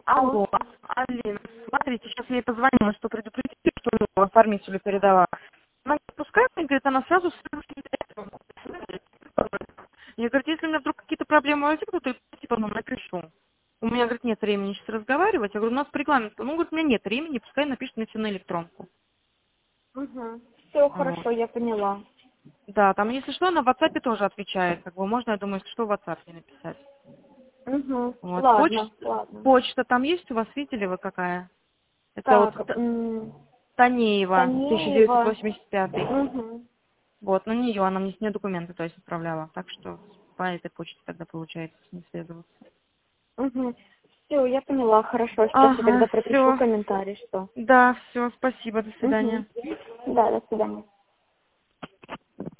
Алло, Алло, Алина, смотрите, сейчас я ей позвонила, что предупредить, что оформителю передала. Она не пускает, мне говорит, она сразу я говорю, если у меня вдруг какие-то проблемы возникнут, то я типа вам напишу. У меня, говорит, нет времени сейчас разговаривать. Я говорю, у нас по регламенту. Ну, говорит, у меня нет времени, пускай напишет мне все на электронку. Угу. Все Вот. хорошо, я поняла. Да, там, если что, она в WhatsApp тоже отвечает. Как бы можно, я думаю, если что, в WhatsApp не написать. Угу. Вот. Ладно, ладно. Почта там есть у вас, видели вы какая? Это вот Так, Танеева, Танеева. 1985. Угу. Вот, на нее, она мне с нее документы, то есть, отправляла. Так что по этой почте тогда получается с ней связываться. Угу. Все, я поняла, хорошо. Сейчас я тогда Ага, пропишу все. комментарий, что. Да, все, спасибо, до Угу. свидания. Да, до свидания.